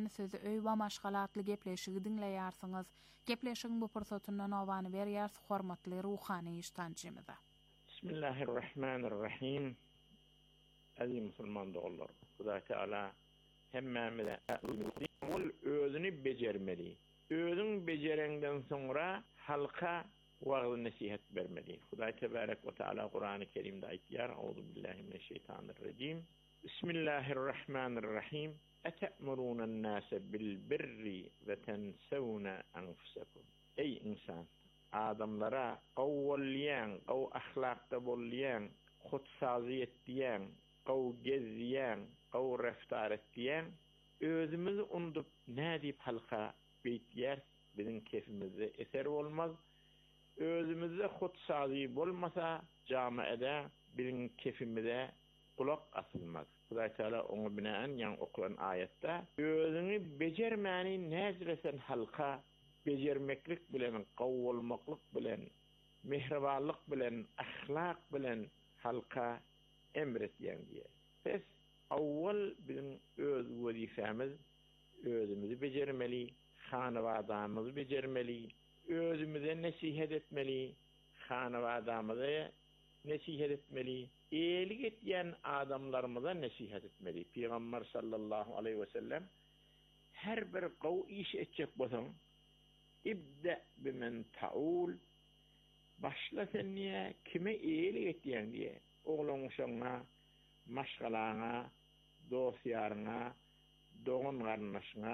sözü öý we maşgalatly gepleşigi dinleýärsiňiz. Gepleşigiň bu pursatyndan owany berýär hormatly ruhany iştancymyza. Bismillahirrahmanirrahim. Aziz musulman dogallar, Huda Teala hemmemize özüni becermeli. Özün becerenden sonra halka wagty nasihat bermeli. Huda Tebarek ve Teala Kur'an-ı Kerim'de aytýar: "Euzu billahi mineşşeytanirracim. Bismillahirrahmanirrahim. Ete'murûnen nâse bil birri ve tensevne enfusakum." Ey insan, adamlara qawwalyan, qaw ahlakda bolýan, hutsazyet diýen, qaw gezdiýen, qaw reftar etdiýen, özümüzi unutup nädip halka beýtýär, biziň kefimizde eser bolmaz. Özümizde hutsazy bolmasa, jamaada biziň kefimize kulak asylmaz. Huda Teala onu binaen yan okulan ayette özüni becermäni näzresen halka becermeklik bilen, qawwalmaklyk bilen, mehribanlyk bilen, ahlak bilen halka emretýän diýer. Biz awwal biziň öz wezifämiz özümizi becermeli, hanawadamyzy becermeli, özümize nasihat etmeli, hanawadamyza nasihat etmeli, iyilik etýän adamlarymyza nasihat etmeli. Peygamber sallallahu aleyhi ve sellem her bir qaw iş etjek bolsaň ibda bimen taul, başla sen niye kime iyilik etdiýän diye, oğlanyşaňa, maşgalaňa, dostyaryňa, dogan garnaşyňa,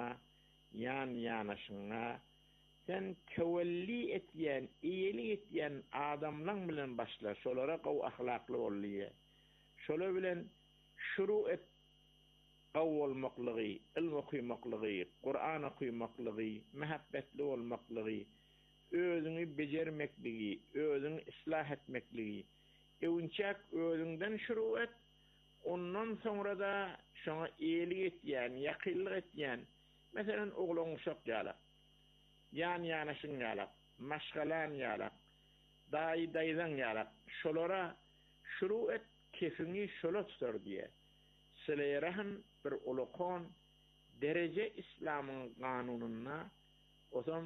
ýanyşyňa sen tevelli etýän, iyilik etýän adamlaň bilen başla, şolara qaw ahlakly bolýar. Şolar bilen şuru et, qaw bolmaklygy, ilm okuýmaklygy, Qur'an okuýmaklygy, mehabbetli bolmaklygy, özüni bejermekligi, özüni islah etmekligi, ewnçak özünden şuru et, ondan sonra da şoňa iyilik etýän, ýakynlyk etýän, meselen oglan uşak ýalap, ýanyşyň ýalap, maşgalan ýalap, daýdan ýalap, şolara şuru et, kefini şola tutar diye. Sileyrahan bir ulukon derece İslam'ın kanununa osam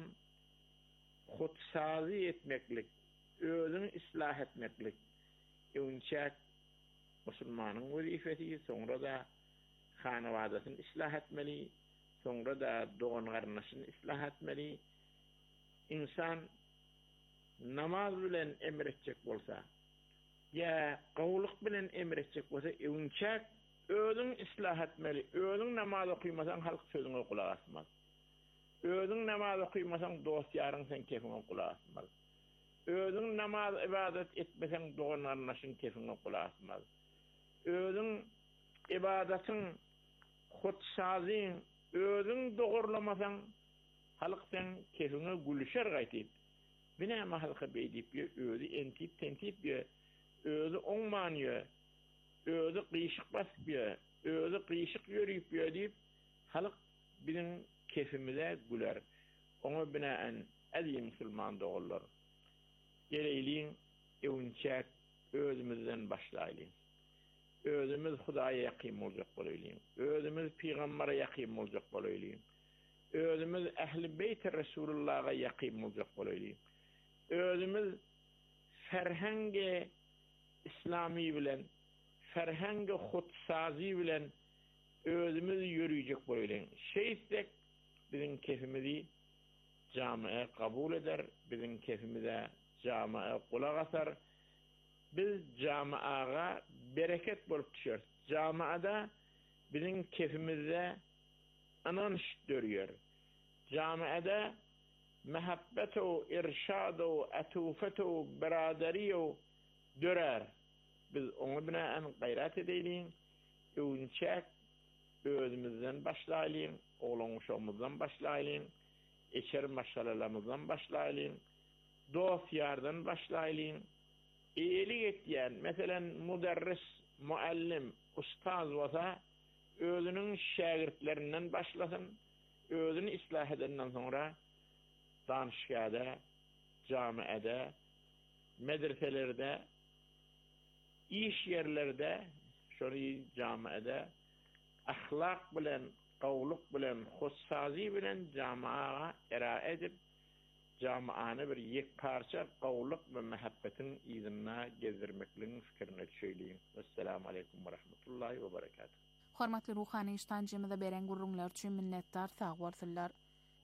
hutsazi etmeklik, özünü islah etmeklik, ewnçak musulmanın vazifeti, sonra da hanawadasyny islah etmeli, sonra da dogan garnaşyny islah etmeli. İnsan namaz bilen emretjek bolsa, ya qawlyk bilen emretjek bolsa, ewnçak özüň islah etmeli. Özüň namaz okuýmasaň halk sözüňe kulak asmaz. Özüň namaz okuýmasaň dost ýaryň sen kefine kulak asmaz. Özüň namaz ibadet etmeseň dogan garnaşyň kefine kulak asmaz. Özüň ibadetin hutsazyň özüň dogurlamasaň halk sen kefine gülüşer gaýtyp. Binäme halka beýdip özü entip tentip özü oňmanýar, özü qyşyk basyp özü qyşyk ýörüp diýip halk biziň kefimize güler. Oňa binaen aziz musulman dogallar, geleyliň ewnçak özümizden başlaýly. Özümüz Hudaýa ýakyn boljak bolaýly. Özümüz peýgambere ýakyn boljak bolaýly. Özümüz Ähli Beyt Resulullah'a ýakyn boljak bolaýly. Özümüz ferhenge İslami bilen, ferhenge hutsazi bilen özümüz ýörüjek bolaýly. Şeýsek biziň kefimizi jama'a kabul eder, biziň kefimize jama'a kulak asar. Biz jamaaga bereket bolup düşer. Jamaada biziň kefimizde ananş dörýär. Jamaada mehabbetu, irşadu, atufatu, biradariyu dörer. Biz onu binaen gayret edeýin, öňçek özümizden başlaýyn, oğlanşamızdan başlaýyn, eşer maşalalamızdan başlaýyn, dost ýardan başlaýyn, iyilik etýän, meselen muderris, muallim, ustaz bolsa, özünün şagirdlerinden başlasın, özünü islah edenden sonra danışgada, camiada, medreselerde, iş yerlerde, şonu camiada ahlak bilen, qawluq bilen hussazi bilen jama'a era edip jamaany bir yekparça qawluq we mehabbetin izina gezdirmekliň fikirini söýleýin. Assalamu alaykum we rahmatullahi we berekatuh. Hormatly ruhany iştancymyza beren gurrunlar üçin minnetdar, sag bolsunlar.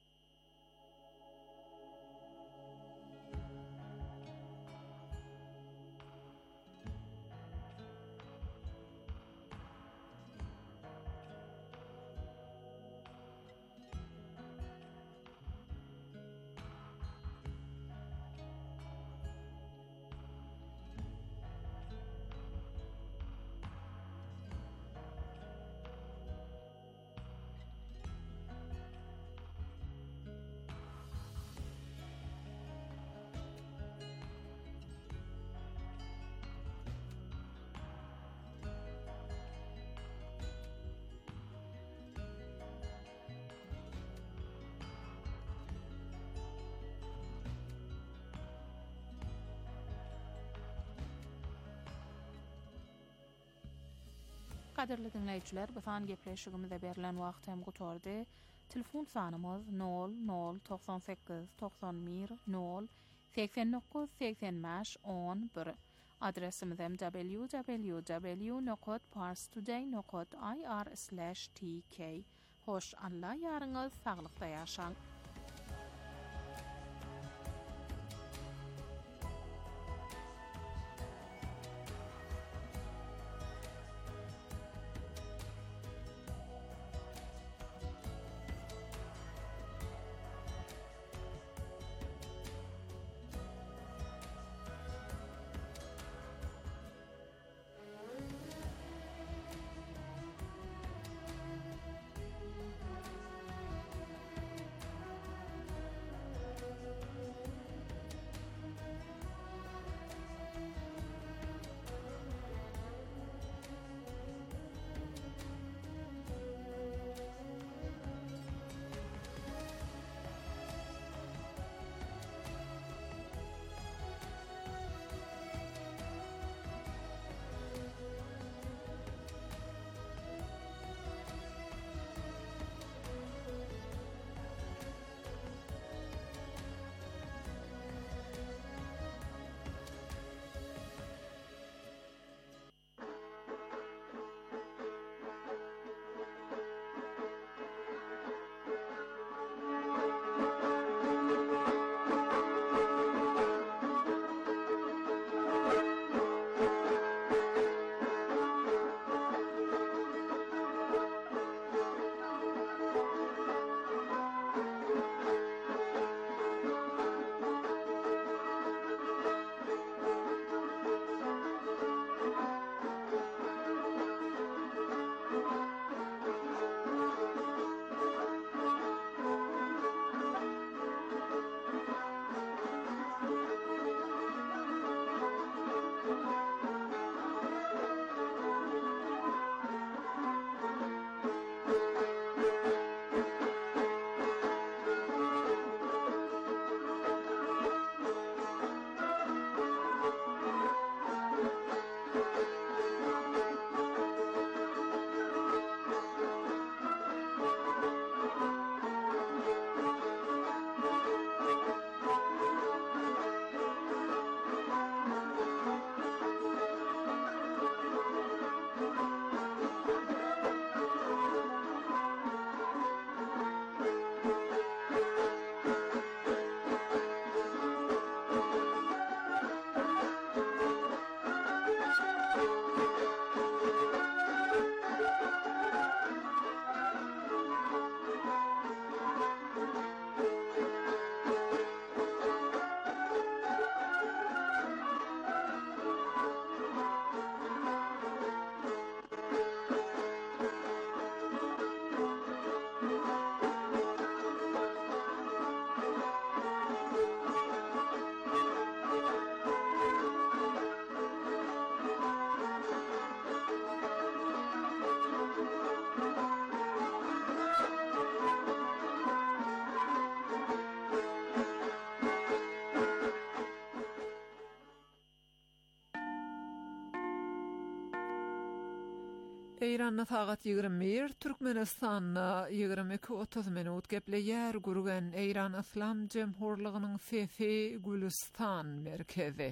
Kaderli dinleyijiler, bu san gepleşigimizde berilen wagt hem gutordy. Telefon sanymyz 0098 91 0 89 85 11. Adresimiz hem www.parstoday.ir/tk. Hoş Allah ýaryňyz saglykda ýaşaň. İran'na taqat 21, Türkmenistan'na 22-30 minut gepleyer gurgen İran İslam Cemhurluğu'nun Fefi Gülistan merkezi.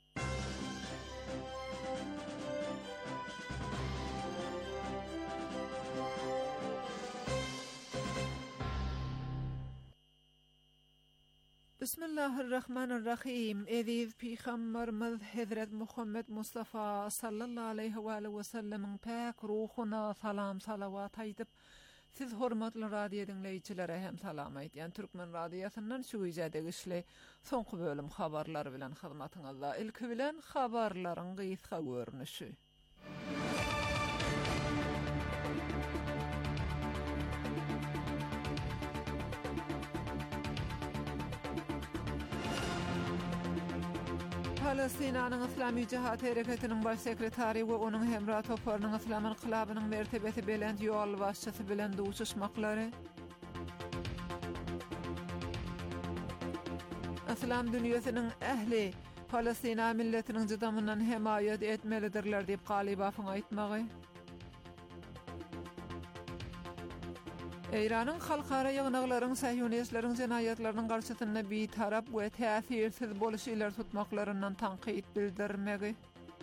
Bismillahirrahmanirrahim. Eziz Peygamberimiz Hazret Muhammed Mustafa sallallahu aleyhi ve sellem'in pek ruhuna salam salavat aytıp siz hormatly radio dinleýçilere hem salam aýdýan Türkmen radiosynyň şu güýjädegi soňky bölüm habarlary bilen hyzmatyňyzda. Ilki bilen habarlaryň gysga görnüşi. Palestinanyň Islamy Jihat Hereketiniň baş sekretary we onuň hemra toparlynyň Islam inqilabynyň mertebesi belend ýol başçysy bilen duşuşmaklary. Islam dünýäsiniň ähli Palestina milletiniň jydamyndan hemaýat etmelidirler diýip galybasyň aýtmagy. İran'ın halkara ýygnaklaryň Sahyonistlaryň jenayatlarynyň garşysyna bir tarap we täsirsiz boluşylar tutmaklaryndan tanqid bildirmegi.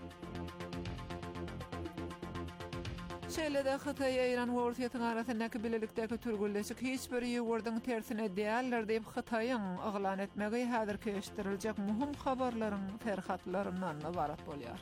Şeýlede Hytaý Iran we Ortaýa arasyndaky bilelikdäki türgülleşik hiç bir ýewurdyň tersine däller diýip Hytaýyň aglan etmegi häzir keşdiriljek muhim habarlaryň ferhatlaryndan ibarat bolýar.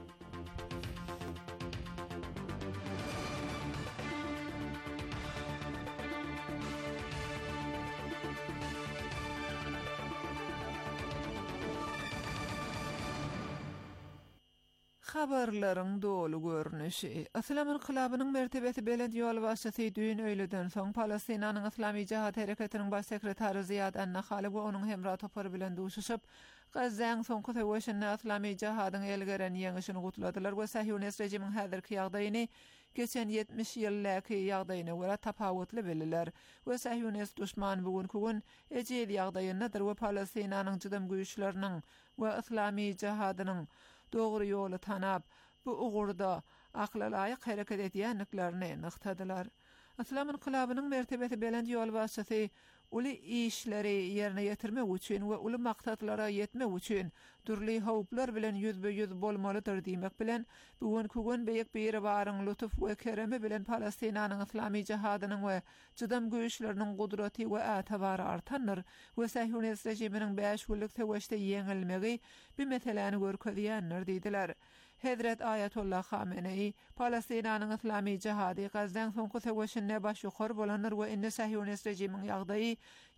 Habarlaryň dolu görnüşi. Islam inqilabynyň mertebesi belend ýol başçysy düýün öýleden soň Palestinanyň Islamy Jihat Hereketiniň baş sekretary Ziyad an-Nakhali we onuň hemra topary bilen duşuşyp, Gazzaň soňky sewşinde Islamy Jihadyň elgeren ýeňişini gutladylar we Sahyonist rejimiň häzirki ýagdaýyny geçen 70 ýyllyky ýagdaýyna görä tapawutly bildiler we Sahyonist düşman bugünkü gün ejel ýagdaýynadyr we Palestinanyň jydam güýçleriniň we Islamy Jihadynyň dogry ýoly tanap, bu ugurda akla laýyk hereket edýänliklerini nyktadylar. Islam inqilabynyň mertebesi belend ýol başçysy uly işleri ýerine ýetirmek üçin we uly maksatlara ýetmek üçin türli howplar bilen ýüzbe-ýüz bolmalydyr diýmek bilen bugünkü gün beýik bir baryň lütuf we keremi bilen Palestinanyň Islamy Jihadynyň we jydam güýçleriniň gudraty we ätibary artandyr we Sahyonist rejiminiň 5 ýyllyk sewşde ýeňilmegi bir meseleni görkezýänler diýdiler. Hazret Ayatollah Khamenei Palestinanyň Islamy Jihady Gazzaň soňky sewşinde baş ýokary bolanlar we indi Sahyonist rejimiň ýagdaýy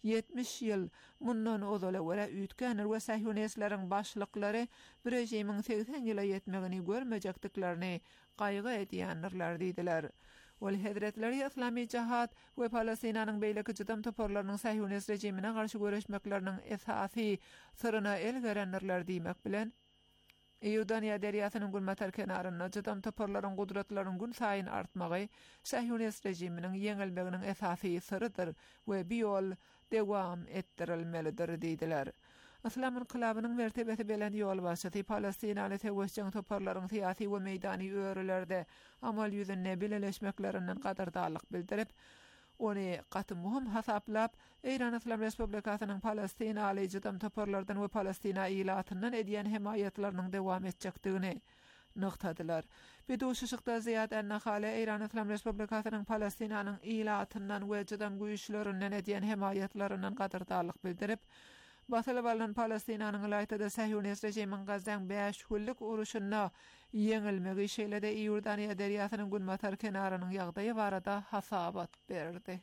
70 ýyl mundan ozala wara üýtgenler we Sahyonistlaryň başlyklary bir rejimiň 80 ýyla ýetmegini görmejekdiklerini gaýgy edýänler diýdiler. Ol Hazretleri Islamy Jihat we Palestinanyň beýleki jydam toparlarynyň Sahyonist rejimine garşy göreşmekleriniň esasy syryna elgerenler diýmek bilen Ýordaniýa derýasynyň gülmeter kenaryna jydam toparlaryň gudratlaryň gün saýyn artmagy Sahyonist rejiminiň ýeňilmeginiň esasy syrydyr we bir ýol dewam etdirilmelidir diýdiler. Islam inqilabynyň mertebesi belend ýol başçysy Palestinaly sewşden toparlaryň syýasy we meýdany öýrelerde amal ýüzünde bileleşmeklerinden gadardarlyk bildirip, ony gaty muhim hasaplap, İran Islam Respublikasynyň Palestinaly jydam toparlardan we Palestina ýylatyndan edýän hemaýatlarynyň dewam etjekdigini nyktadylar. Bir duşuşykda Ziyad an-Nakhali İran Islam Respublikasynyň Palestinanyň ýylatyndan we jydam güýçlerinden edýän hemaýatlarynyň gadardarlyk bildirip, basyly bolan Palestinanyň ýylatyda Sahyonist rejimiň Gazzaň 5 ýyllyk uruşyna ýeňilmegi şeýlede Ýordaniýa derýasynyň günmeter kenarynyň ýagdaýy barada hasabat berdi.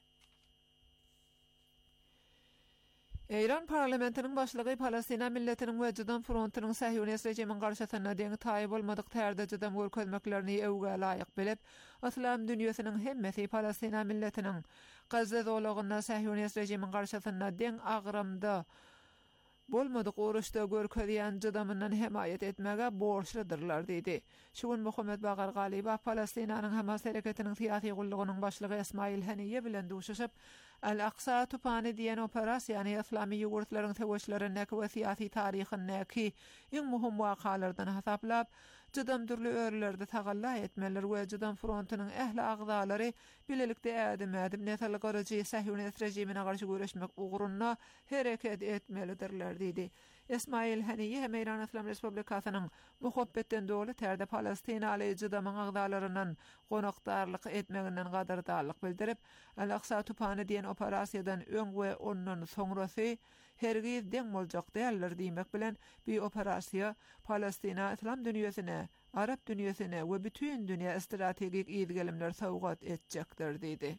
İran parlamentiniň başlygy Palestina milletiniň we jydam frontynyň Sahyonist rejimiň garşysyna deňi taýyp bolmadyk tärde jydam görkezmeklerini ewge laýyk bilip, Islam dünýäsiniň hemmesi Palestina milletiniň Gazza zolagyna Sahyonist rejimiň garşysyna deň agrymda bolmadyk uruşda görkezýän jydamyndan hemaýat etmege borçlydyrlar diýdi. Şugun Muhammed Bagar Galiba Palestinanyň Hamas hereketiniň syýasy gullugynyň başlygy Esmail Haniye bilen duşuşyp, Al-Aqsa tupany diýen operasiýany Islamy ýurtlaryň sewşlerinde we syýasy taryhyndäki iň muhim wakalardan hasaplap, jydam türlü örlerde tagalla etmeler we jydam frontynyň ähli agdalary bilelikde ädem netal garaji Sahyunet rejimine garşy göreşmek ugrunna hereket etmelidirler diýdi. Esmail Haniye hem İran İslam Respublikasynyň muhabbetten dolu terde Palestinaly jydamyň agdalaryndan gonakdarlyk etmeginden gadardarlyk bildirip, Al-Aqsa tupany diýen operasiýadan öň we ondan soňrasy hergiz deň boljak däldir diýmek bilen bir operasiýa Palestina İslam dünýäsine, Arap dünýäsine we bütün dünýä strategik ýetgilimler sowgat etjekdir diýdi.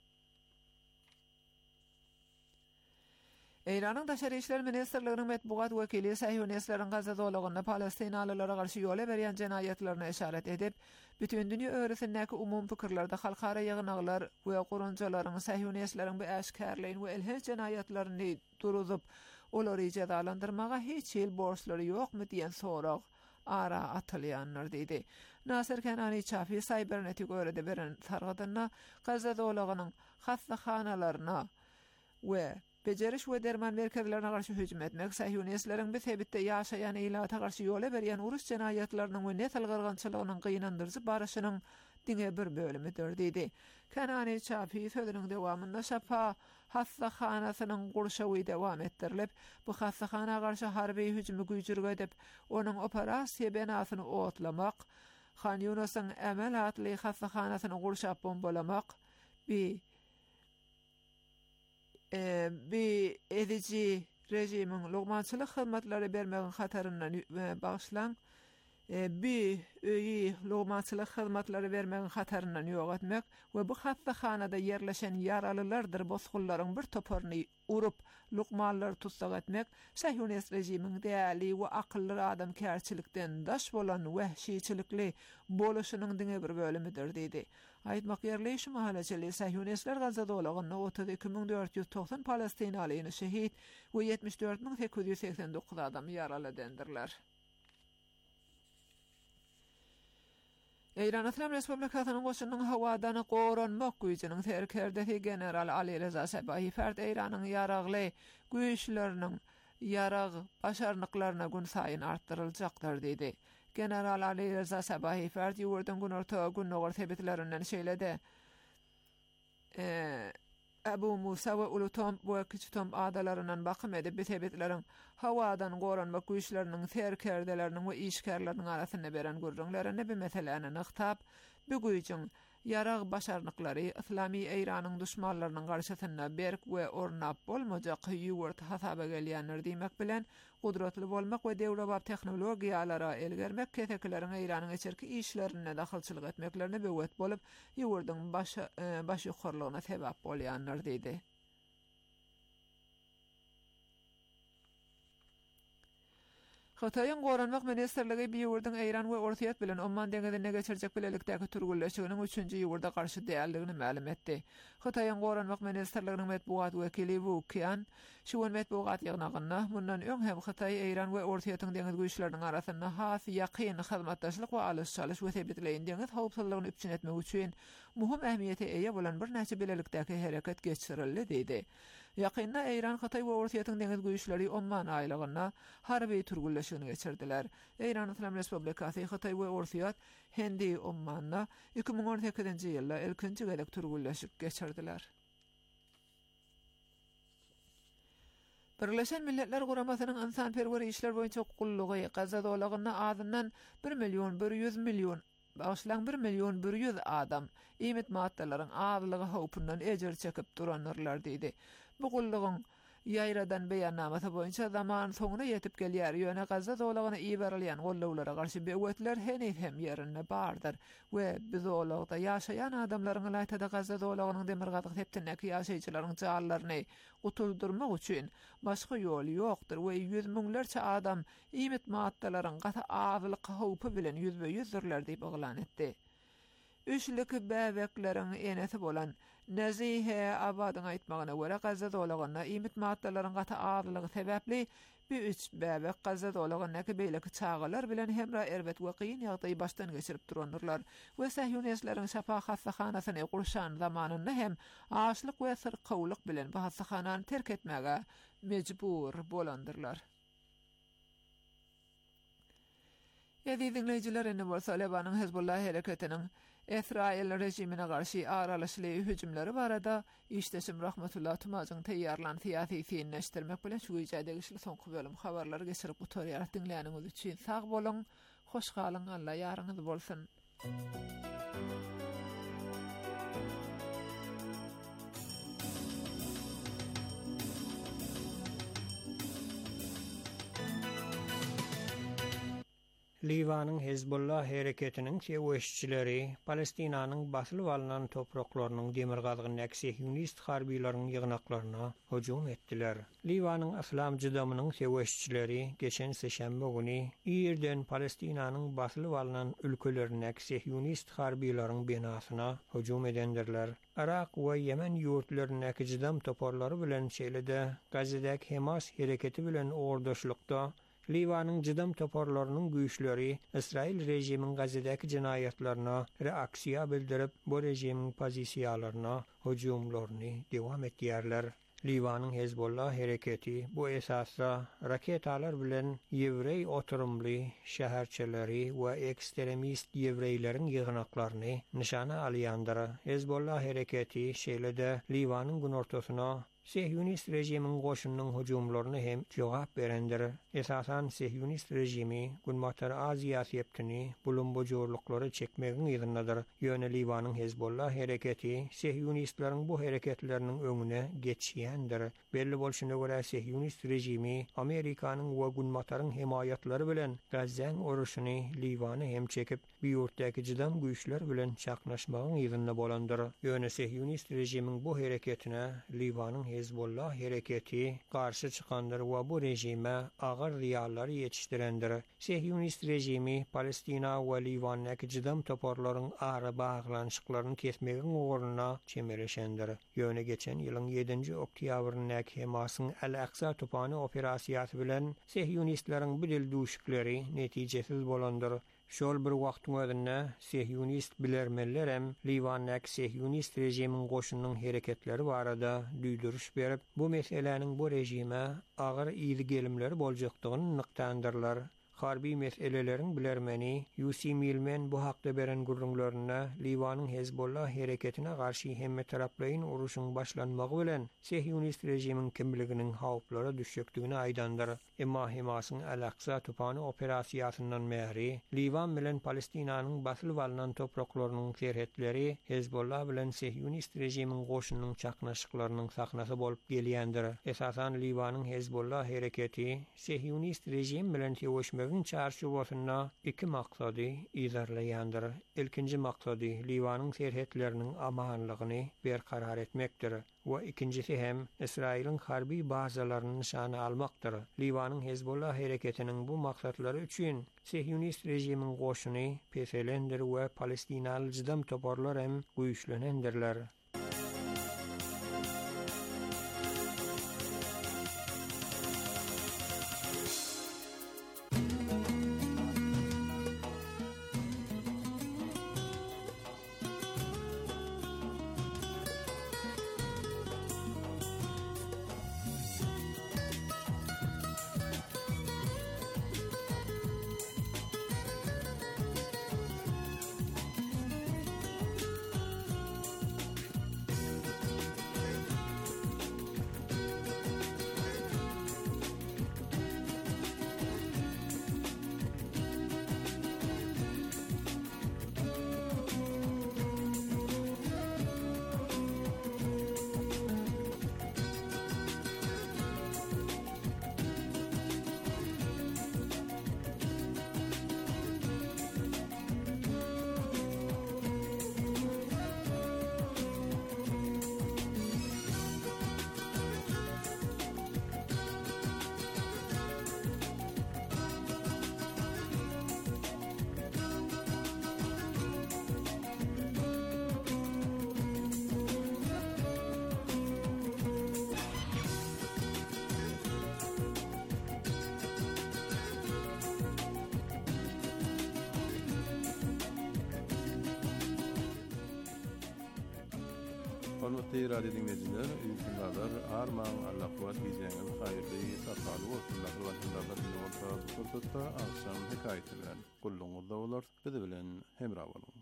Eýranyň Daşary işler ministrliginiň medbugat wekili Sahyunistleriň Gaza dolagyna Palestinalylara garşy ýola berýän jenayetlerine işaret edip, bütün dünýä öresindäki umum pikirlerde halkara ýygnaklar we gurunjalaryň Sahyunistleriň bu äşkärliğin we elhej jenayetlerini duruzup, olary jazalandyrmaga hiç ýyl borçlary ýokmy diýen sorag ara atylýanlar diýdi. Nasir Kenani Çafi Cybernetik öýrede beren sargadyna Gaza dolagynyň hastahanalaryna we beceriş we derman merkezlerine garşy hüjüm etmek, Sahyunistleriň bu sebitde ýaşaýan ýylata garşy ýola berýän urus jenayetleriniň we netal gyrgynçylygynyň gynandyrjy barışynyň diňe bir bölümidir diýdi. Kenani Çafi sözüniň dowamynda şafa hastahanasynyň gurşawy dowam etdirilip, bu hastahana garşy harby hüjümi güýjürge edip, onuň operasiýa benasyny otlamak, Khan Yunusyň ämelatly hastahanasyny gurşap bombalamak, bir edici rejimiň lugmançylyk hyzmatlary bermegin hataryndan başlan bir öýi lugmançylyk hyzmatlary bermegin hataryndan ýok etmek we bu hastahanada ýerleşen ýaralylardyr bozgullaryň bir toparyny urup lugmanlar tutsak etmek Sahyunist rejimiň däli we akylly adam kärçilikden daş bolan wehşiçilikli boluşynyň diňe bir bölümidir diýdi. Aýtmak ýerli şu mahalçyly Sahyunistler Gaza dolagyna 32490 Palestinalyny şehit we 74889 adam ýaralandylar. Eýran İslam Respublikasynyň goşunyň hawadan goranmak güýjiniň terkerdeki general Ali Reza Sabahi fert Eýranyň ýaragly güýçleriniň ýarag başarnyklaryna gün saýyn artdyryljakdyr diýdi. General Ali Reza Sabahi fert ýurdan gün orta gün nogor tebitlerinden şeýledi. Abu Musa we Ulutom we Kiçitom adalaryndan bakym edip betebetleriň hawadan goranmak güýçleriniň terkerdeleriniň we işgärleriniň arasynda beren gurrunlaryny bir meseleni nyktap, bu güýçiň ýarag başarnyklary Islami Eýranyň düşmanlarynyň garşysynda berk we ornap bolmajak ýurt hasaba gelýänler diýmek bilen gudratly bolmak we dewlebap tehnologiýalara elgermek ketekleriň Eýranyň içerki işlerine dahylçylyk etmeklerine böwet bolup ýurdyň baş ýokarlygyna sebäp bolýanlar diýdi. Hataýyň goranmak ministerligi bir ýurdyň Eýran we Ortaýat bilen Omman deňizine geçirjek bilelikdäki turgullaşygynyň 3-nji ýurda garşy däldigini ma'lum etdi. Hataýyň goranmak ministerliginiň medbugat wekili Wu Qian şu medbugat ýygnagyna mundan öň hem Hataý Eýran we Ortaýatyň deňiz güýçleriniň arasynda has ýakyn hyzmatdaşlyk we alys-çalyş we sebitleýin deňiz howpsuzlygyny üpçün etmek üçin muhim ähmiýete eýe bolan bir näçe bilelikdäki hereket geçirildi diýdi. Ýakynda Eýran Hataý we Ortaýatyň deňiz güýçleri Omman aýlygyna harby turgullaşygyny geçirdiler. Eýran İslam Respublikasy Hataý we Ortaýat hendi Ommanna 2018-nji ýylda ilkinji gedek turgullaşyk geçirdiler. Birleşen Milletler Guramasynyň insanperwer işler boýunça hukuklygy Gaza dolagyna azyndan 1.100.000.000 başlan 1.100.000 adam iýmet maddalaryň azlygy howpundan ejer çekip duranlar diýdi. Bu gullygyň ýaýradan beýannamata boýunça zaman soňuna ýetip gelýär. Ýöne Gaza dolagyna iýberilýän gollawlara garşy bewetler hem ýerine bardyr we biz olagda ýaşaýan adamlaryň ýaýtada Gaza dolagynyň demirgadyk tepdinäki ýaşaýjylaryň jallaryny utuldurmak üçin başga ýol ýokdur we 100 miňlerçe adam iýmet maddalaryň gata azlyk howpy bilen ýüzbeýüzdürler diýip oglan etdi. Üçlük bäwekleriň enesi bolan Nazihe Abadyň aýtmagyna görä Gaza dolagyna iýmet maddalaryň gata azlygy sebäpli bir üç bäwek Gaza dolagynyky beýleki çağalar bilen hemra erbet we kyn ýagdaý başdan geçirip duranlar we Sahyunistleriň şafa hastahanasyny gurşan zamanynda hem açlyk we syrkawlyk bilen bu hastahanany terk etmäge mejbur bolandyrlar. Ýa-da dinleýijiler indi bolsa Lebanyň Hezbollah hereketiniň Israil rejimine garşy aralaşly hüjümleri barada işdeşim Rahmetullah Tumazyň taýýarlan syýasy fiýinleşdirmek bilen şu ýerde geçili soňky bölüm habarlary geçirip gutarýar dinleýäniňiz üçin sag bolun, hoş galyň, Allah ýaryňyz bolsun. Liwanyň Hezbollah hereketiniň seweşçileri Palestinanyň basylyp alynan topraklarynyň demir gazgyny Siyonist harbiýlaryň ýygnaklaryna hujum etdiler. Liwanyň Islam jydamynyň seweşçileri geçen seşembe güni ýerden Palestinanyň basylyp alynan ülkelerine Siyonist harbiýlaryň benasyna hujum edendirler. Irak we Yemen ýurtlarynyň jydam toparlary bilen şeýlede Gazadäki Hamas hereketi bilen ordaşlykda Liwanyň jydam toparlarynyň güýçleri Israil rejiminiň Gazadäki jinayatlaryna reaksiýa bildirip, bu rejimiň pozisiýalaryna hujumlaryny dowam etdirler. Liwanyň Hezbollah hereketi bu esasda raketalar bilen Ýewrey oturumly şäherçileri we ekstremist ýewreýleriň ýygnaklaryny nişana alýandyr. Hezbollah hereketi şeýlede Liwanyň gün ortasyna Siyonist rejimiň goşunynyň hujumlaryna hem jogap berendir. Esasan Siyonist rejimi günmatar Aziýa septini bulunbujurlyklary çekmegiň ýerinadyr. Ýöne Liwanyň Hezbollah hereketi Siyonistlaryň bu hereketleriniň öňüne geçýändir. Belli bolşuna görä Siyonist rejimi Amerikanyň we günmataryň himayatlary bilen Gazzaň uruşuny Liwany hem çekip bu ýurtdaky jydam güýçler bilen çaknaşmagyň ýerinde bolandyr. Ýöne Siyonist rejimiň bu hereketine Liwanyň Hezbollah hereketi karşı çıkandır ve bu rejime ağır riyalları yetiştirendir. Siyonist rejimi Palestina ve Liwanyň jydam toparlaryň ara bağlanşyklaryny kesmegiň uğruna çemereşendir. Ýöne geçen ýylyň 7-nji oktýabryny Hamasyň Al-Aqsa tupany operasiýasy bilen Siyonistlaryň bir duşukleri netijesiz bolandyr. Şol bir wagtyň özünde Siyonist bilermeler hem Liwanyň Siyonist rejimiň goşunynyň hereketleri barada düýdürüş berip, bu meseleniň bu rejime agyr ýyly gelimleri boljakdygyny nyktandyrlar. Harbi meselelerin bilermeni Yussi Milman bu hakda beren gurrunlaryna Liwanyň Hezbollah hereketine garşy hemme taraplaryň uruşyň başlanmagy bilen Siyonist rejimiň kimliginiň hawplara düşekdigini aýdandyr. Emma Hamasyň Al-Aqsa tupany operasiýasyndan bäri Liwan bilen Palestinanyň basylyp alynan topraklarynyň serhetleri Hezbollah bilen Siyonist rejimiň goşunynyň çaknaşyklarynyň sahnasy bolup gelýändir. Esasan Liwanyň Hezbollah hereketi Siyonist rejim bilen teweşmegiň çarşubasyna iki maksady izarlaýandyr. Ilkinji maksady Liwanyň serhetleriniň amanlygyny berkarar etmekdir. Ve ikincisi hem İsrail'in harbi bazalaryny nişana almakdyr. Liwanyň Hezbollah hereketiniň bu maksatlary üçin Siyonist rejimiň goşuny peselendir we Palestinaly jydam toparlar hem güýçlenendirler. Hormatly radio dinleyijiler, ýa-da arman Allah-Kuwat biziňiz haýyrly sapaly bolsun. Başynda bir akşam hekaýeti bilen gulluňyzda bolar. Bizi bilen hemra bolun.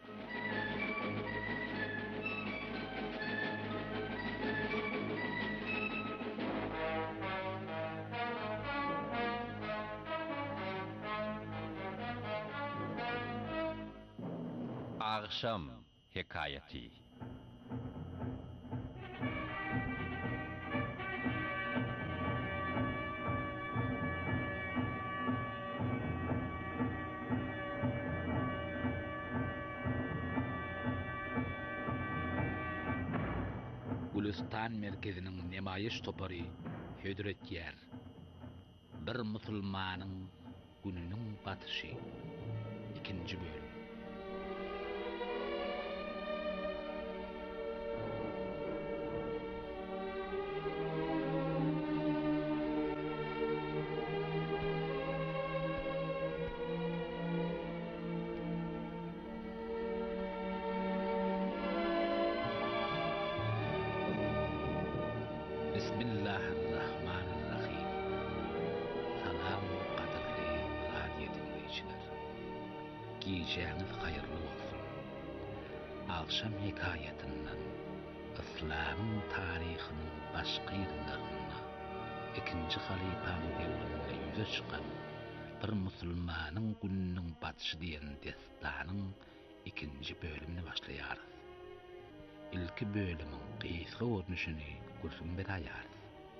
Akşam hekayeti. Gülistan merkezinin nemayiş topary hödretýär. Bir musulmanyň gününiň batyşy. 2-nji bölüm. Bismillahirrahmanirrahim. Salam qadirli radio dinleyijiler. Gecäňiz haýyrly bolsun. Akşam hekayetinden İslam'ın tarihinin başka ýerlerinde 2-nji halifaň döwründe ýüze çykan bir musulmanyň gününiň batyşy diýen destanyň 2-nji bölümini başlaýarys. İlki bölümün gysga görnüşini gursun beraýarys.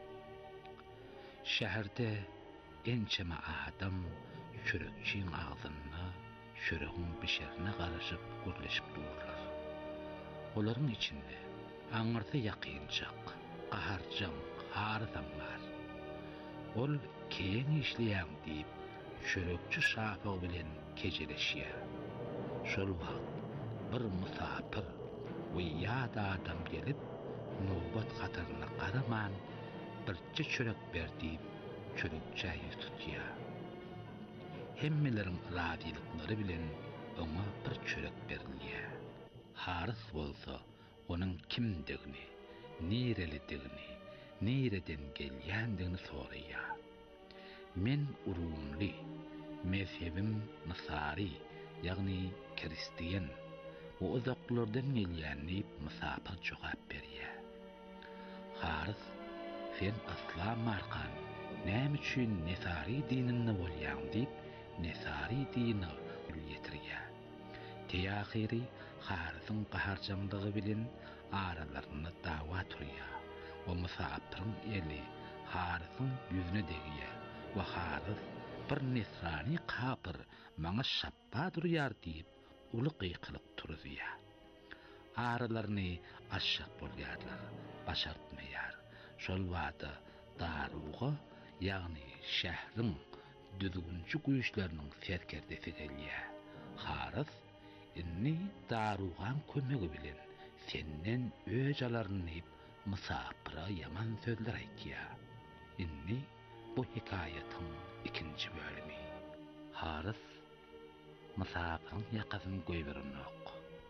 Şäherde ençeme adam çörekçiň agzyna, çöregiň bişerine garaşyp gürleşip dururlar. Olaryň içinde aňyrda ýakynçak, gaharjam, harzam bar. Ol keň işleýän diýip çörekçi şafa bilen kejeleşýär. Şol wagt bir musapir we ýa-da adam gelip nowbat gataryna garaman birçe çörek berdi, çörek çaýy tutýar. Hemmeleriň radiliklary bilen oňa bir çörek berilýär. Haris bolsa onuň kimdigini, nerelidigini, nereden gelýändigini soraýar. Men urumly, mezhebim Nasari, ýagny Kristiýan, o uzaklardan gelýän diýip musapir jogap berýär. Haris, sen asla markan, näme üçin Nesari dininde bolýan diýip Nesari dinine ýetirýär. Teýahiri Harisyň gaharjamlygy bilen aralaryna dawa turýar. O musapiryň eli Harisyň ýüzüne degýär. Wa Haris bir Nesrani kapyr maňa şappa durýar diýip uly gıykylyp turýar. Aralaryny aşak bolýarlar, başartmaýar. Şol wagtda daruga, ýagny şähriň düzgünçi güýçleriniň serkerdesi gelýär. Haris inni darugan kömegi bilen senden öj alaryny diýip musapira ýaman sözler aýtýar. Inni bu hekaýetiň 2-nji bölümi. Haris musapiryň ýakasyny goýberynok.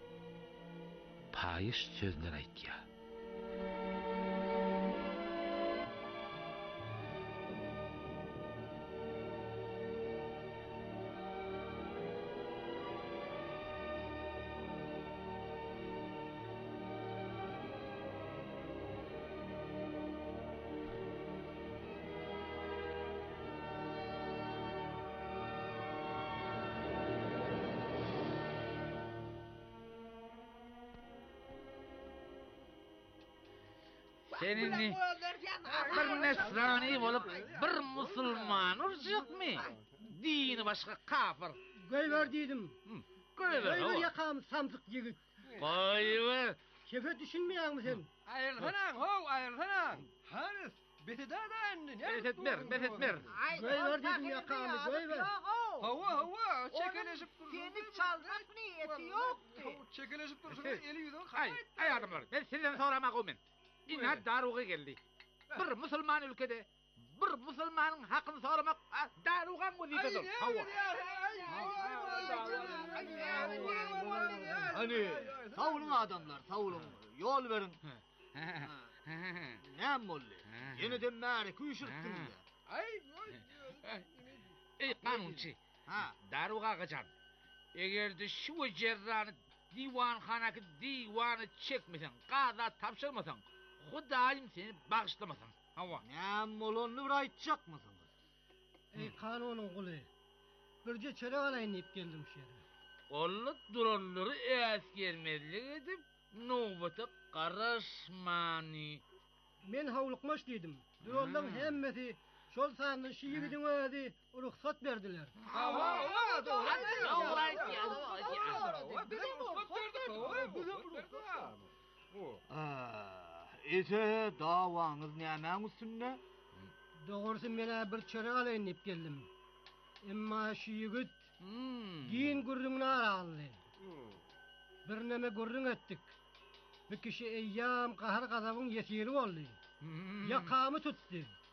Paýyş sözler aýtýar. Seninni bir Nesrani bolup bir musulman urjukmy? Dini başga kafir. Goýber diýdim. Goýber. Goýber ýakam samsyk ýigit. Goýber. Şefe düşünmeýärmi sen? Aýylsaňaň, how, aýylsaňaň. Haris, beteden, Betetmer. Goýber diýdim ýakamy, goýber. Hawa, çekeleşip dursun. Seni çalmak niyeti ýokdy. Çekeleşip dursun, eli ýüzüň Ay adamlar, ben sizden soramak men. İnha daruga geldi. Bir musulman ülkede bir musulmanyň hakyny soramak darugan wezifedir. Hawa. Hani, sağolun adamlar, sağolun. yol verin. Ne molli? Yeniden meri kuyuşurttun ya. Ey kanunçi. Daruga kaçan. Eğer de şu cerrahını divanhanaki divanı çekmesen, qaza tapşırmasan, Hudayım seni bağışlamasan. Hava. Ne molonlu bir aytacak mısınız? Ey kanunun kulu. Birce çörek alayın deyip geldim şehre. Ollu duralları eskermezlik edip nöbete karışmani. Men havlukmaş dedim. Duroldan hemmeti şol sandın şu yigidin ödi ruhsat verdiler. Ese davanız nämen üstünde? Doğrusu mena bir çörek alayın deyip geldim. Emma şu yigit giyin gurrun aralı. Bir neme gurrun ettik. Bir kişi eyyam kahar gazabın yesiri oldu. Yakamı tuttu.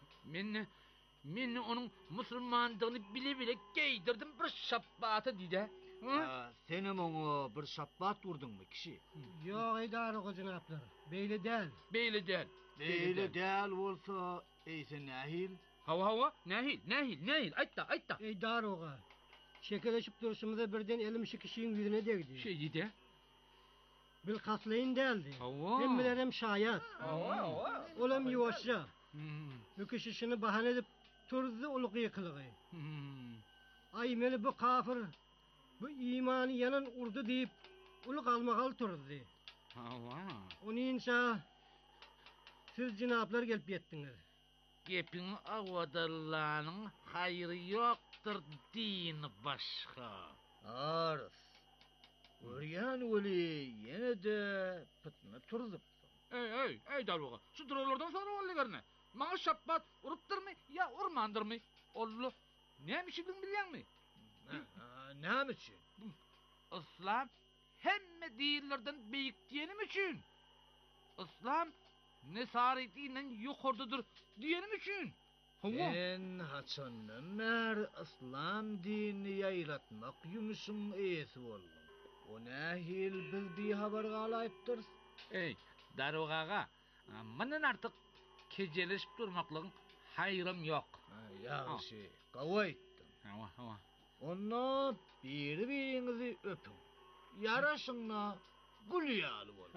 Men onun musulmandığını bile giydirdim bir şapbatı dide. Senin onu bir şapbat vurdun mu kişi? Yok idarı kocanaplar. Beyli değil. Beyli değil. Beyli değil olsa eyse nahil. Hava nahil aytta. Ey daroga. Şekeleşip duruşumuzda birden elmişi kişinin yüzüne değdi. Şey dide. Bil kaslayın deldi. Hava. Hem bilerim şayet. Olam yuvaşça. Bu kişi şunu bahane edip turdu uluq yıkılığı. Ay meni bu kafir, bu imanı yanan urdu deyip uluq almaqal turdu. Hava. Onu inşa siz cinaplar gelip yettiniz. Gepin avadallanın hayrı yoktur din başka. Arız. Görgen öyle yine de pıtını turdup. Ey daruga. Şu durallardan sonra olligarne. Mağa şapbat uruptur mu ya urmandır mı? Ollu. Neymişidin bilyen mi? Ne için? İslam hemme değillerden büyük diyenim için. İslam Nesari dinen yukarıdadır diyenim için. En haçanın mer İslam dinini yayratmak yumuşun iyisi oldum. O nahil biz bir haber galayıptır. Ey darugaga. Manen artık keceleşip durmaklığın hayrım yok. Yaxşı, qavaytdım. Hava. Onu birinizi öpün. Yaraşınla gülüyalı ol.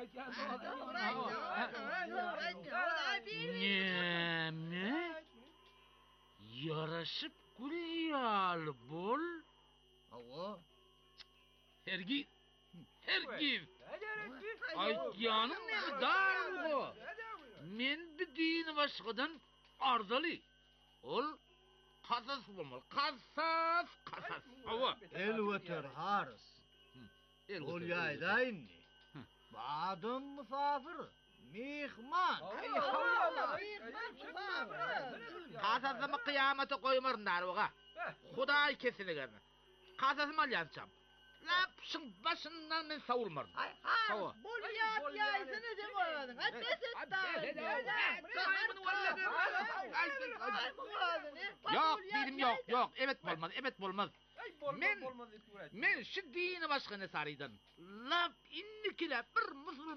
Ne? Yaraşıp gülüyalı bol? Hava. Hergiz. Aytyanım ne daruga? Men bir dini başkadan ardalı. Ol kasas olmalı. Kasas. Hava. Elveter harız. Ol yaydayın. Badın misafir. Mihman. Kasasımı kıyamete koymarın daruga. Huday kesiligerini. Kasasımı alyansam. Lapşın başından ben savulmarım. Hava. Bol yaysını dem oladın. Hadi set Yok dedim yok. Evet olmaz. Men şu dini başka ne sarıydın. Lap indikile bir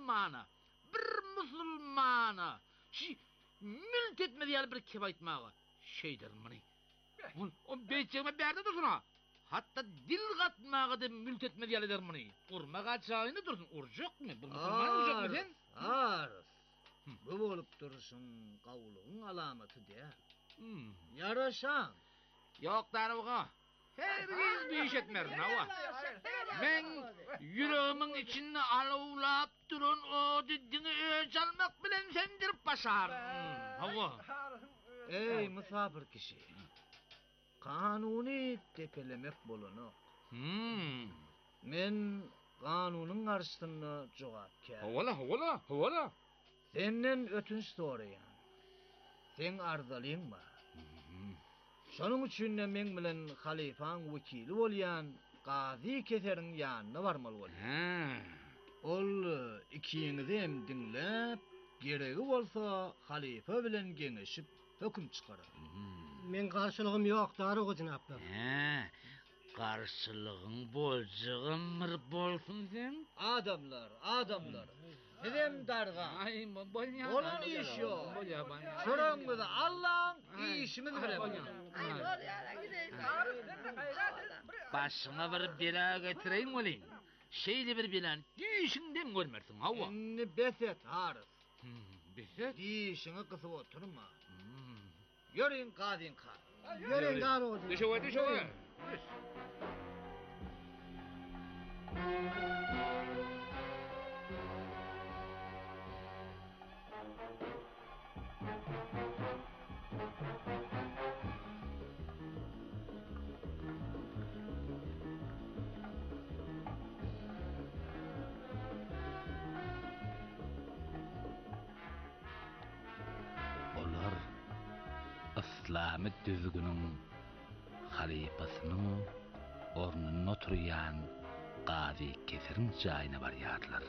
musulmana. Şi mült etmedi yani bir kebaytmağı. Şeydir mani. O beyçeğime berdi dursun ha. Hatta dil katmağı da mült etmedi yani der mani. Urmağa çayını dursun. Urcuk mu? Bir musulman urcuk mu sen? Arız. Bu bolup dursun kavluğun alameti diye. Yaraşan. Yok daruga. Herkes bir iş etmerin hava. Men yüreğimin içinde alovlap durun o dediğini öç almak bilen sendirip başar. Hava. Ey misafir kişi. Kanuni tepelemek bolunu. Men kanunun karşısında cevapkar. Havala. Senden ötünç sorayan. Sen arzalıyın var. Şonun üçün de men bilen halifan vekili bolyan Gazi Keser'in yanına varmalı bol. Ol ikiyinizi hem dinlep, gereği bolsa halife bilen genişip hüküm çıkarır. Men karşılığım yok daruga cinaplar. Karşılığın bolcığın mır bolsun sen? Adamlar. Sidem darga. Ay, bolya. Onun iş yok. Bolya bana. Şorangyda Allah'ın işini bilen. Ay bolyana gideyin. Başına bir bela getireyin olayım. Şeyli bir bilen dişinden görmersin hava. Inni beset harız. Beset. Dişini kısıp oturma. Yürüyün kadın kar. Yürüyün gar oldu. Düşöve. Olar İslami düzgünün halifasının ornuna oturuyan Gazi Kesir'in jayına barýarlar.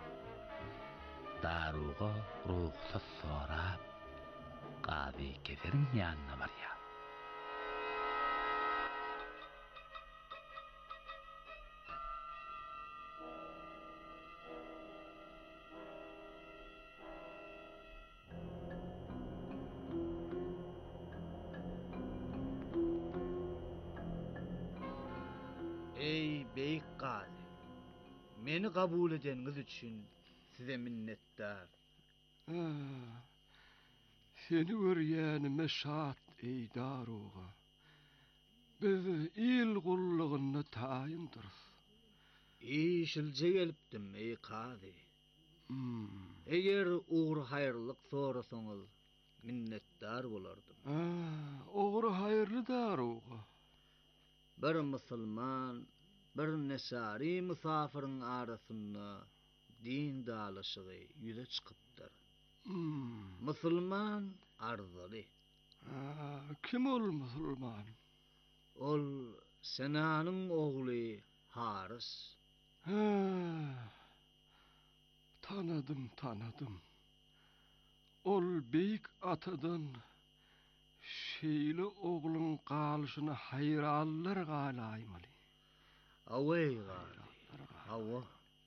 Daruga ruhsat sorap Gazi Kesir'in ýanyna barýar. Ey beyik gazi. Meni kabul edeniz için size minnettar. Seni görýänime şat ey daruga. Biz il gullugyny taýyndyrys. İşilce gelipdim ey gazi. Eger uğur hayırlık sorasaňyz minnettar bolardım. Ogry hayırlı daruga. Bir musulman, bir nesari musafirin arasynda din dalaşygy ýüze çykypdyr. Musulman arzaly. Kim ol musulman? Ol Senanyň ogly Haris. Tanadım. Ol beyik atadan şeýle oglyň galyşyny haýrallar galaýmaly. Away galy. Awa.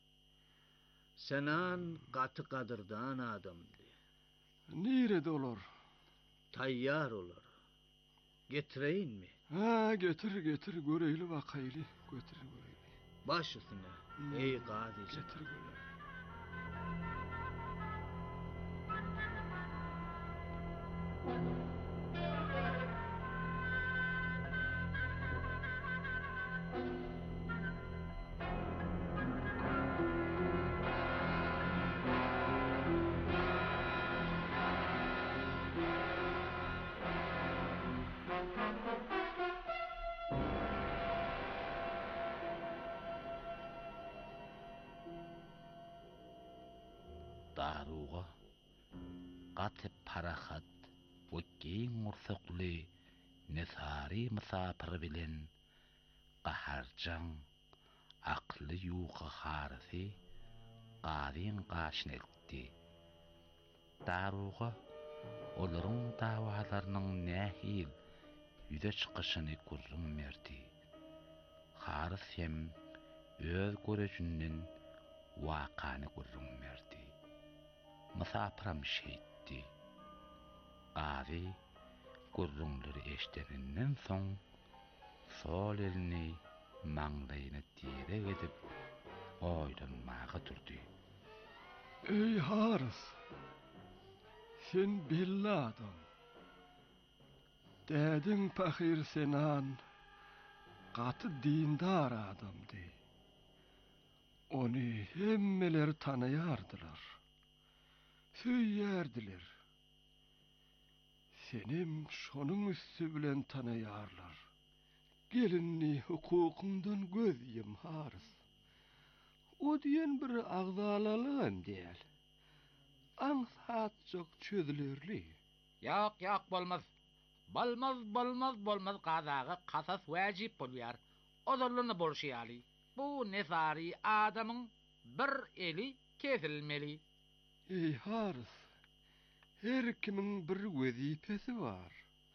Senan gaty gadyrdan adamdy. Nirede olar? Taýýar olar. Getireyinmi? Getir göreýli wakaýly. Götir göreýli. Baş üstüne. Ey gazi. Getir göreýli. Daruga gaty parahat we giň mursakly nesari musafir bilen gaharjan akly ýuqa harysy gazyň gaşyny etdi. Daruga olaryň dawalarynyň nähil ýüze çykyşyny görünmerdi. Harys hem öz görejinden wakany görünmerdi. Musafiram şeýtdi. Gazi gurrunlary eşdeninden soň sol elini maňdaýyna direk edip oýlanmaga turdy. Ey Haris, sen belli adam. Dädiň Pahir Senan gaty dindar adamdy. Ony hemmeler tanaýardylar. Süýýärdiler. Senim şonuň üstü bilen tanaýarlar. Gelinni hukukyndan göz ýym Haris. O diýen bir agzalalyk diýel. Aňsatjak çözülerli. Ýok, bolmaz. Bolmaz gazaga kasas wajip bolýar. Ozarlyny bolşýaly. Bu nesari adamyň bir eli kesilmeli. Ey Haris, her kimiň bir wezipesi var.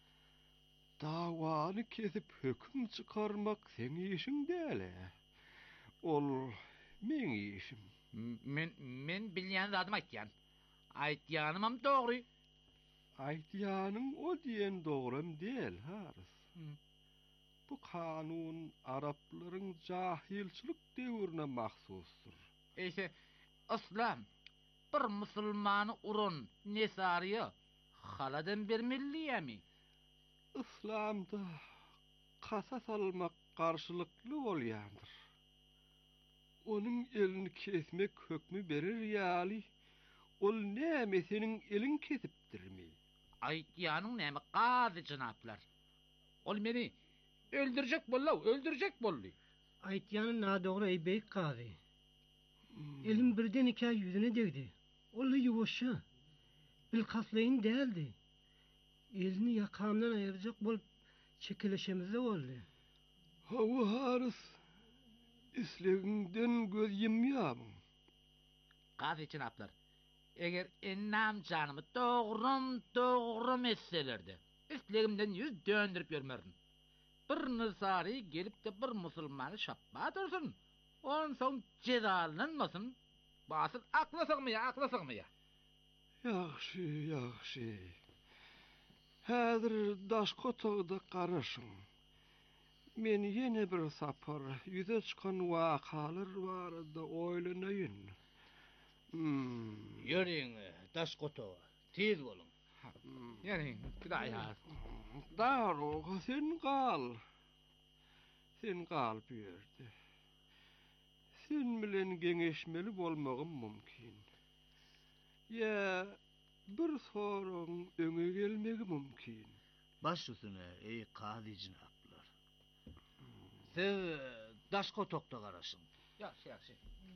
Dawany kesip höküm çykarmak seň işiň däl. Ol meň işim. Men bilýän zadymy aýtýan. Aýtýanymam dogry. Aýtýanyň o diýen dogram däl, Haris. Bu kanun Araplaryň jahilçilik döwrüne mahsusdur. Eýse, islam bir musulmany uran nesariýa haladan bermeliyämi? İslamda kasas almak karşılıklı bolýandyr. Onun elini kesmek hökmü berir ýaly, ol näme seniň elin kesipdirmi? Aýtýanyň näme gazy janaplar? Ol meni öldürecek boldy. Aýtýany nadogry eýbek gazy. Elim birden iki yüzüne degdi. Ola ýuwaşa. Bil kaslaýyn däldi. Elini yakamdan ayıracak bolup çekileşemizde boldy. Hawa Haris, isleginden göz yumýarmyň. Gazy janaplar, eger ennam janymy dogrum etselerdi, islegimden yüz döndürüp ýörmerdim. Bir nysary gelip de bir musulmany şappa dursun. On soň cezalanmasyn. Basyl akla sygmaya. Yaxşı. Häzir Daşkotagda garaşyň. Men ýene bir sapar ýüze çykan wakalar barada oýlanaýyn. Ýöreň Daşkotaga, tez bolun. Ýöreň, Hudaýa. Daroga sen gal. Sen gal bu ýerde. Sen bilen geňeşmeli bolmagym mümkin. Ya bir soraň öňe gelmegi mümkin. Baş üstüne ey gazy jinaplar. Siz Daşkotagda garaşyň. Ýaşy.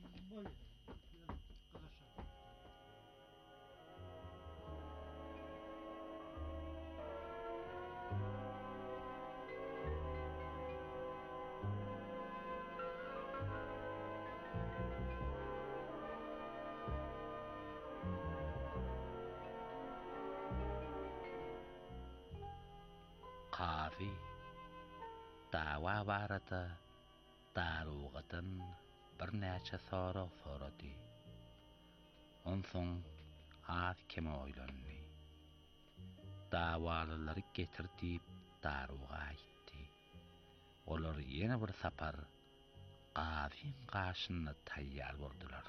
Qazi dawa barada darugadan bir näçe sorady. Onsoň az keme oýlandy. Dawalylary getirdiip daruga aýtdy. Olar ýene bir sapar Qaziň gaşyna taýýar boldylar.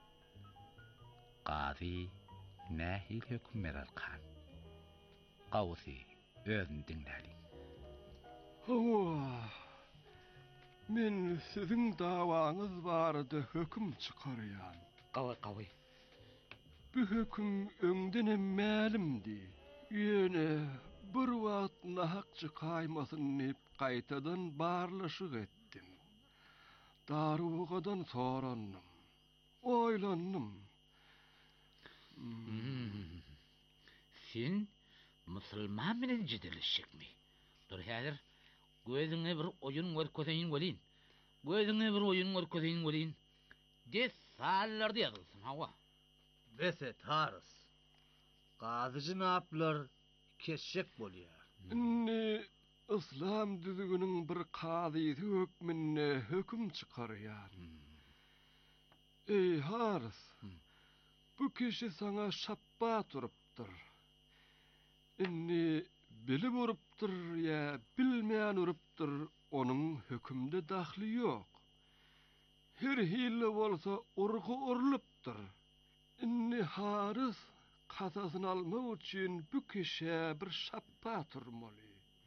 Qazi nähil hökm bererkan. Gawsy özüň diňläli. Men siziň dawaňyz barada hökm çykarýan. Gawy. Bu hökm öňden mälimdi. Ýöne bir wagt nahakçy kaýmasyn nep gaýtadan barlaşyk etdim. Darugadan sorandym. Oýlandym. Sen musulman bilen jedeleşikmi? Dur häzir gözüňe bir oýun görkeseýin welin. Des sallarda ýazylsyn hawa. Bese Haris. Gazy jinaplar kesşek bolýar. Inni İslam düzügünün bir kazysy hökmünde hökm çykarýar. Ey Haris, bu kişi sana şappa turupdyr. Inni bilip urupdyr ya bilmeýän urupdyr, onuň hökümde dahly ýok. Her hille bolsa urgu urulupdyr. Inni Haris kasasyny almak üçin bu kişi bir şappa turmaly.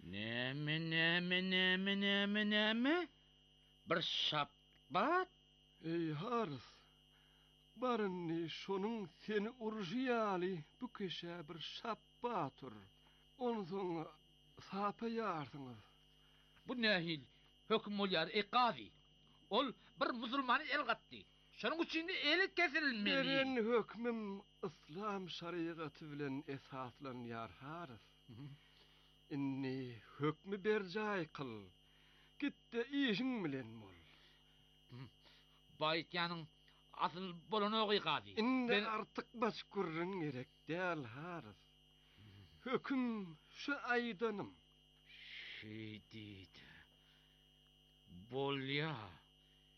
Näme? Bir şapbat? Ey Haris, barynny şonuň seni urjýaly bu kişi bir şappa tur. Onsoň sapa ýarsyňyz. Bu nähil hökm bolýar Qazi. Ol bir musulmany el gatdy. Şonuň üçin de eli kesilmeli. Beren hökmüm İslam şariaty bilen esaslanýar Haris. Inni hökmü berjay kıl. Gitde işiň bilen bol. Baýtýanyň asyl bolany ogy Qazi. Indi artyk baş gurrun gerek däl Haris. Höküm şu aýdanym. Şeýdit. Bolýa.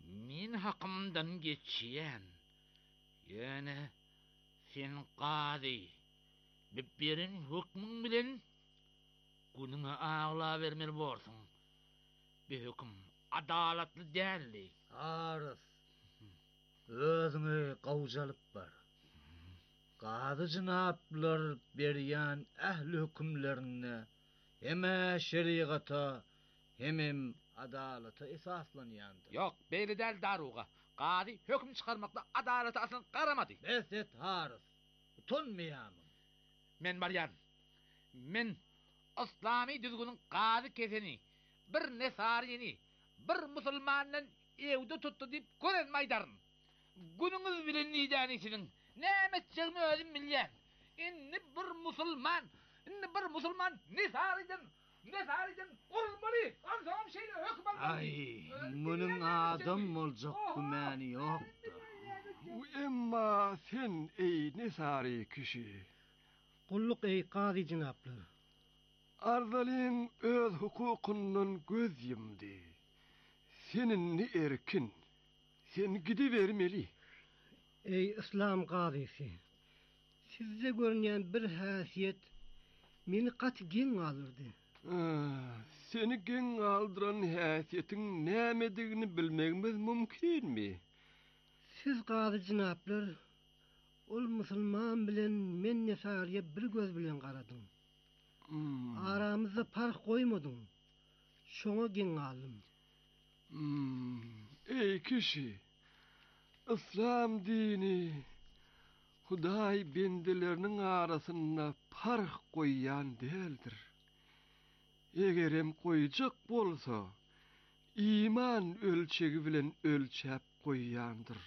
min hakkımdan geçiyen. Yani sen qadi bibberin hükmün bilen gününe ağla vermeli borsun. Bir hüküm adaletli değerli. Arif, özüne qavjalıp bar. Qadi jınaplar berýän ähli hükümlerine heme şeriata hemem adalata esaslanýandyr. Yok, beyli del daruga. Qadi hüküm çıkarmakta adalete aslan qaramadı. Beset Arif, utanmaýamyň. Men baryan. Men İslami düzgünün qadi keseni, bir nesarini, bir musulmanın evde tuttu deyip gören maydarın. Günüňiz bilen nidanisinin nämetçigini özüm bilýän. Inni bir musulman nesariden urulmaly. Ansam şeýle höküm almaly. Ay, munyň adam boljak gümani ýokdur. Emma sen ey nesari kişi. Kulluk ey qadi jynaplar. Arzalyň öz hukukundan göz yumdy. Senin ni erkin. Sen gidivermeli. Ey İslam qadisi. Sizde görünýän bir häsiýet meni qatgin alyrdy. Seni gen aldıran häsiýetiň nämedigini bilmegimiz mümkinmi? Siz qadi jynaplar, ol musulman bilen men nesariye bir göz bilen garadyň. Aramyzda fark goýmadyň. Şoňa gen alym. Ey kişi, İslam dini Hudaý bendeleriniň arasynda fark goýýan däldir. Egerem goýjak bolsa, iman ölçegi bilen ölçäp goýýandyr.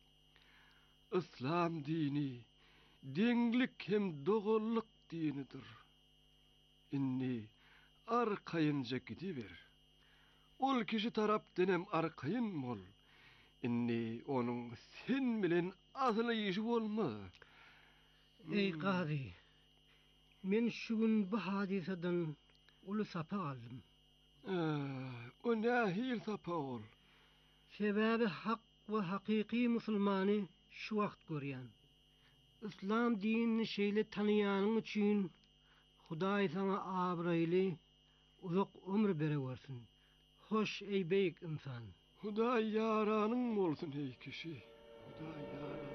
İslam dini deňlik hem dogullyk dinidir. Inni arkayınca gidiver. Ol kişi tarapdan arkayın bol. Inni onun sen bilen asyly işi bolma. Ey qadi, men şu gün bu hadiseden uly sapa aldım. O nähil sapa ol? Sebäbi hak we hakyky musulmany şu wagt görýän. İslam dinini şeýle tanıýanyň üçin Hudaý sana abraýly uzak ömür berewersin. Hoş ey beýik insan. Hudaý yaranyň bolsun ey kişi. Hudaý yaranyň.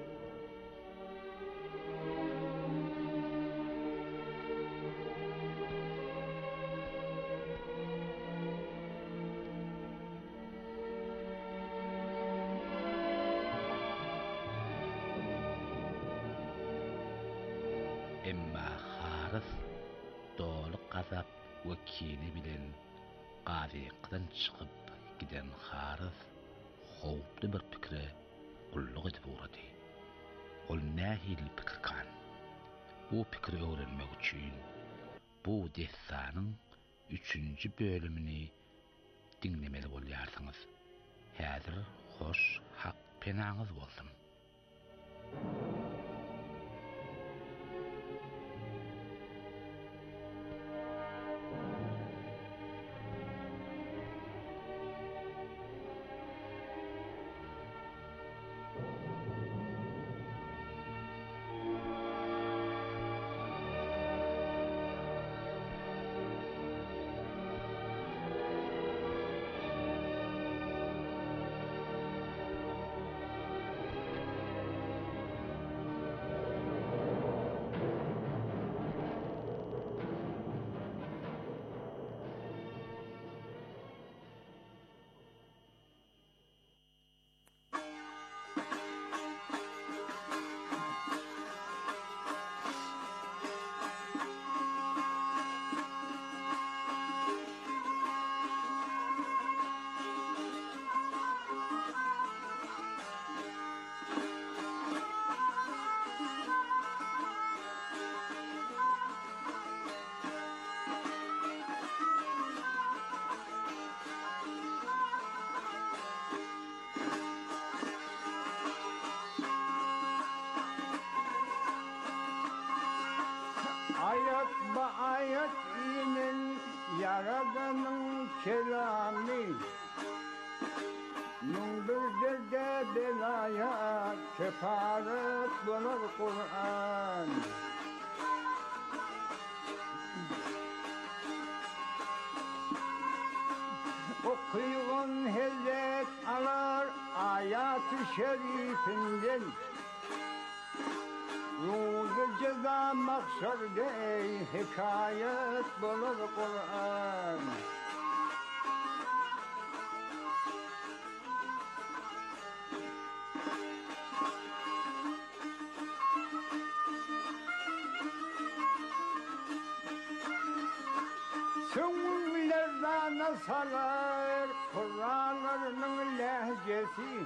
Emma Harif dolu gazap wekili bilen qadiqdan çykyp giden Harif howply bir pikre gulluk edip urady. Ol nähil pikir kan. Bu pikri öwrenmek üçin bu destanyň 3-nji bölümini dinlemeli bolýarsyňyz. Häzir hoş hak penaňyz bolsun. Ayet ba ayet inin Yaradanın kelamı Mündür de belaya kefaret bulur Kur'an. Okuyun hezet alar ayat-ı şerifinden. Ruzu ceza maksarde hikayet bulur Kur'an. Süngülerden salar Kur'an'ların lehçesi.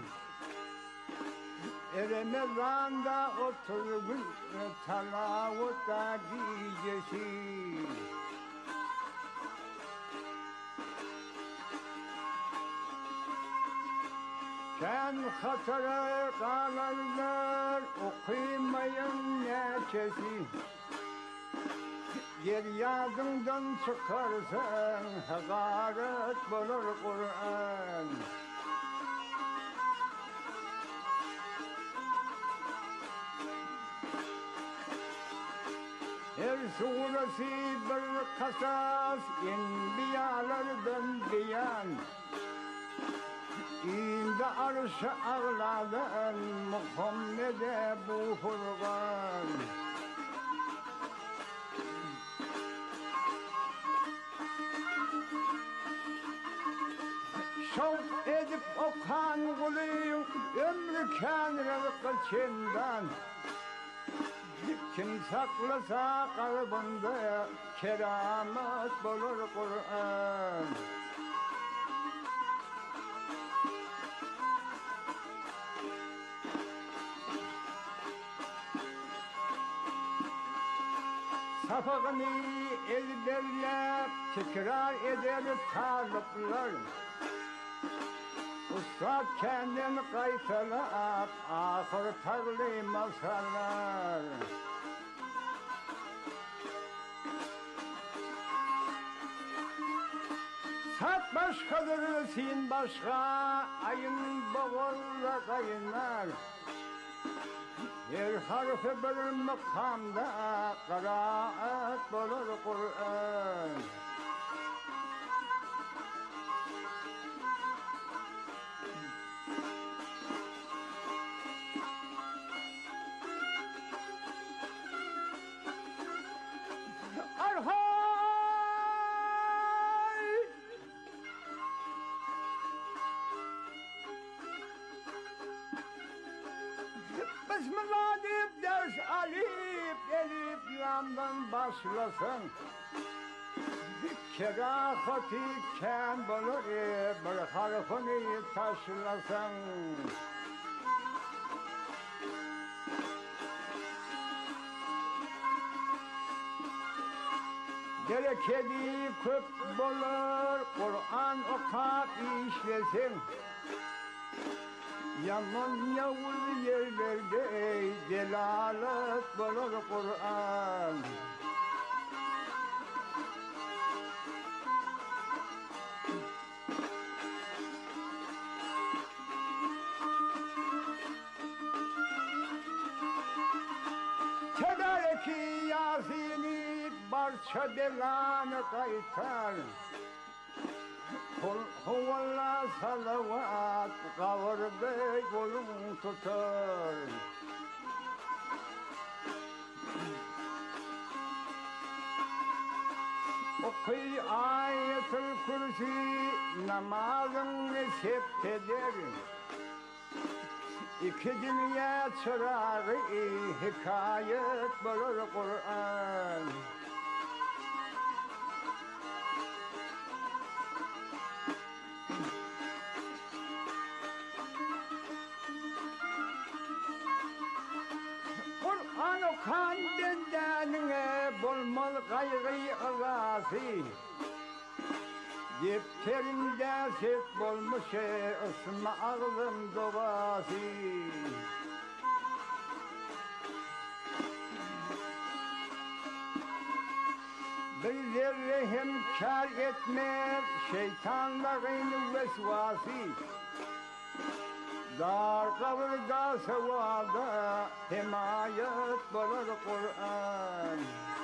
Ramazan'da 30 gün talavutta gecesi. Sen hatırı kalanlar okumayın neçesi. Yer yadından çıkarsan hakaret bulur Kur'an. Her suresi bir kasas, enbiyalardan beyan. İndi arş-ı ağladan Muhammed'e bu Furkan. Şevk edip okan kuluyum, ömrü kânrı çindan. Kim saklasa kalbinde keramet bulur Kur'an. Safakını ezberleyip tekrar eder talipler. Ustad kendini kaysalap ahır tarlı masallar. Sat başkadır sin başka, ayın boğulda kaynar. Her harfi bir makamda kıraat bulur Kur'an. Bismillah deyip ders alip, elif lamdan başlasın. Kerafati ken bulur, bir harfini taşlasın. Bereketi köp bulur, Kur'an okap işlesin. Yaman yavuz yerlerde celalet bulur Kur'an. Tedariki Yasin'i barça belanı kaytar. Kul huvallah salavat kavurda yolun tutar. Okuy ayetul kursi namazını septeder. İki dünya çırağı hikayet bulur Kur'an. Kur'an okan bendenine bulmal gayrı ağası. Defterimde set bulmuş ısma ağzım duası. Bir zerre hem kâr etmez şeytanların vesvası. Dar kavrga sevada himayet bulur Kur'an.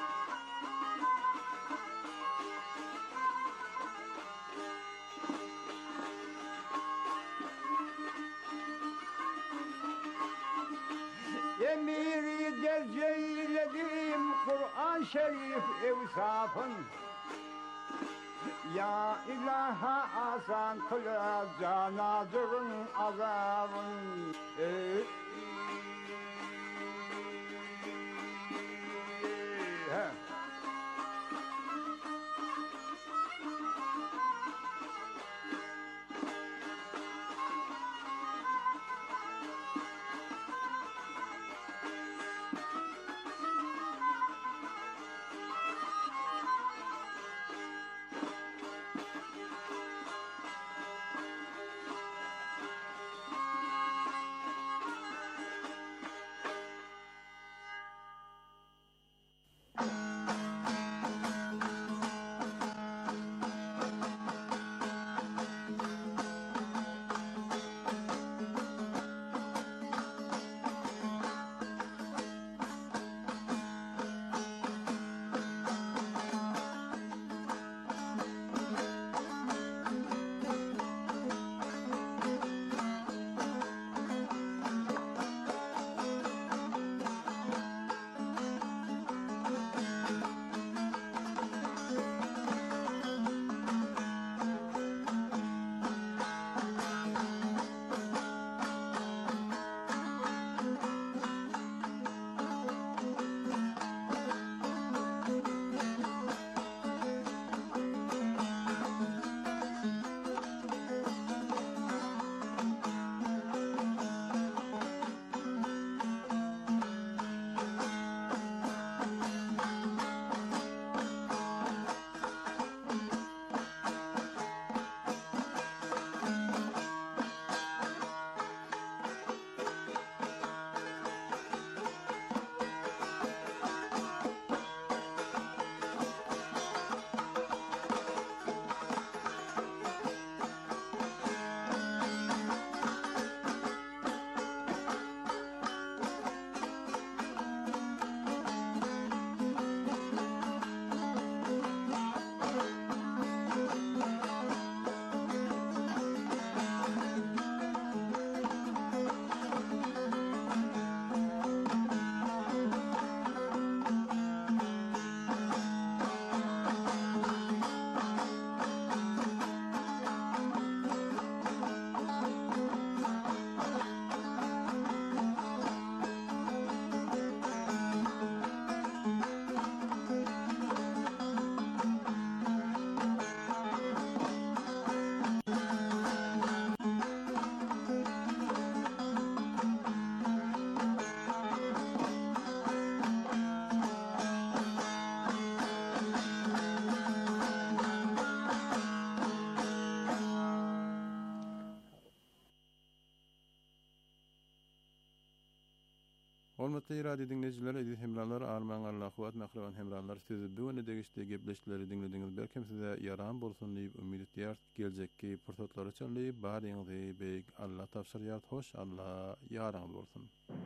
Emiri derce eyledim Kur'an Şerif evsafın. Ya ilaha asan kıla canazırın azabın. Hormatly radio dinleyijiler, edil hemralar, arman Allah'uat mahravan hemralar sizi bu öne degişte gepleşleri dinlediğiniz belkem size yaran bolsun deyip ümid etýär. Geljekki pursatlar üçin baryňyzy beýik Allah tapşyrýar. Hoş Allah ýaraňyz bolsun.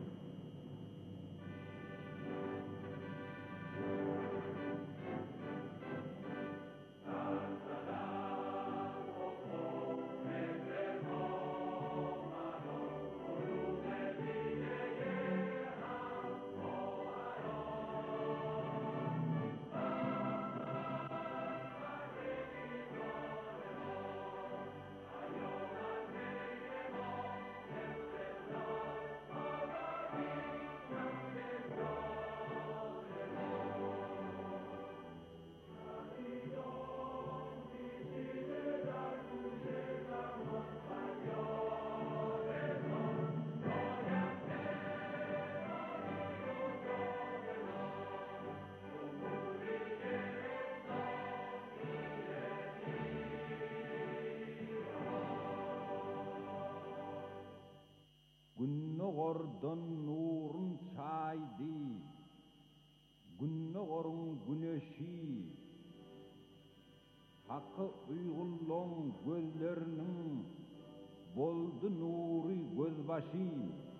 Günnogordan nurun çaydi, günnogorun güneşi, hakkı uygulluğun gözlerinin boldu nuri gözbaşym.